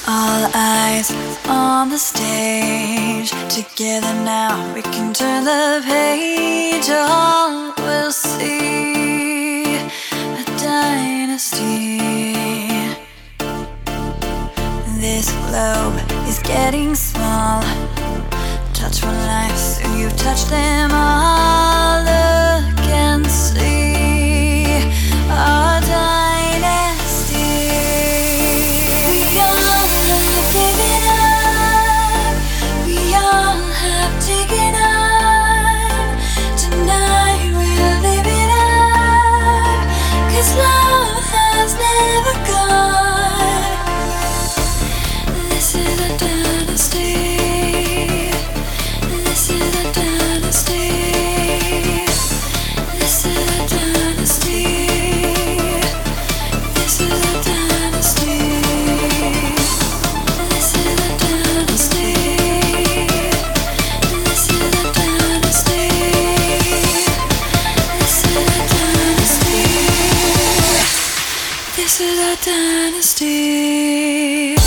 All eyes on the stage. Together now we can turn the page. All will see a dynasty. This globe is getting small. Touch one life, soon you've touched them all. Look and see our dynasty. We all have given up. We all have taken up. Tonight we'll live it up. 'Cause love has never gone. This is a dynasty. This is a dynasty. This is a dynasty. This is a dynasty. This is a dynasty. This is a dynasty. This is a dynasty. This is a dynasty.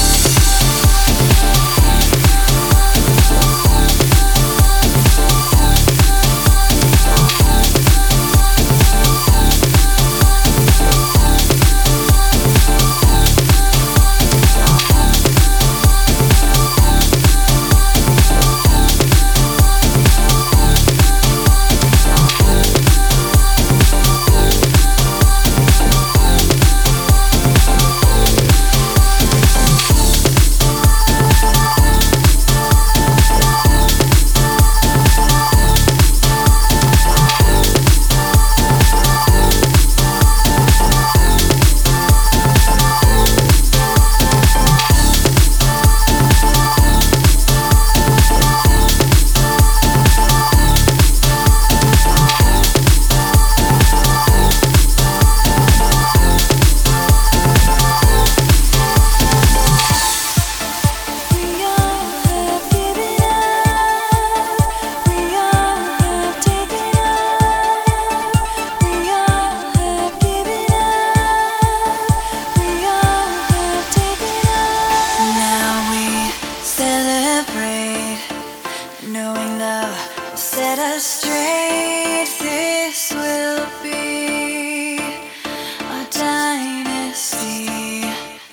Knowing love will set us straight. This will be our dynasty.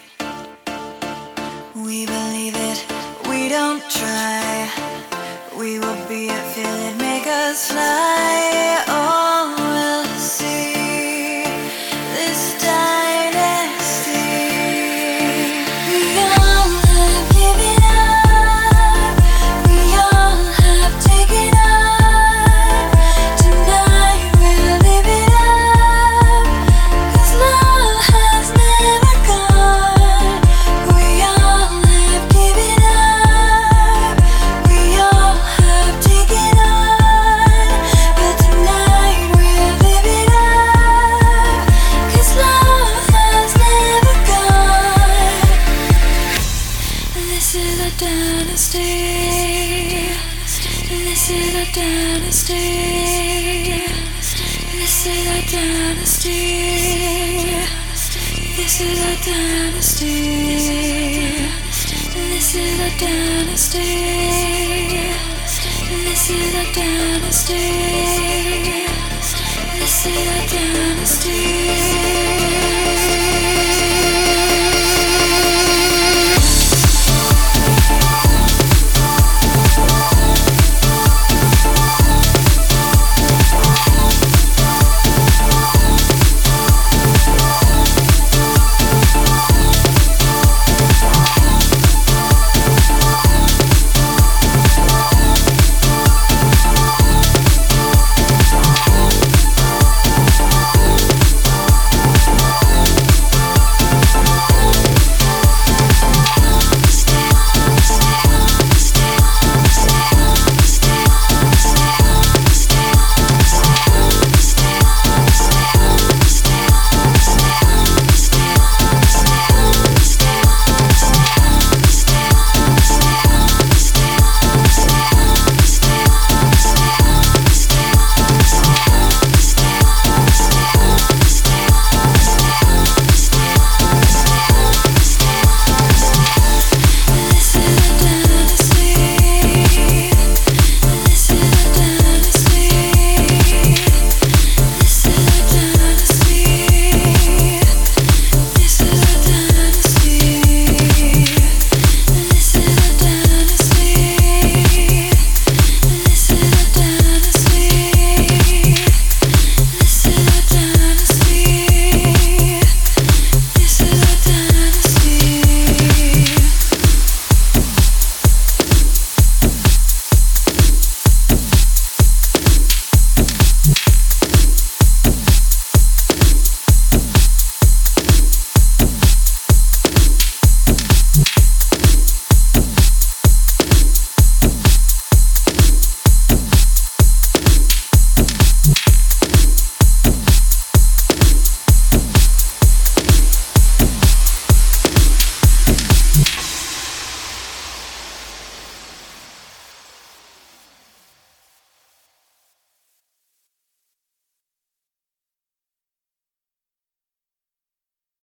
We believe it, we don't try. We will be a feeling, make us fly. All will see this dynasty. We all have given up. We all have taken up. Tonight we'll live it up. 'Cause love has never gone. We all have given up. We all have taken on. But tonight we'll live it up. 'Cause love has never gone. This is a dynasty. This is a dynasty. This is a dynasty. This is a dynasty. This is a dynasty. This is a dynasty. This is a dynasty.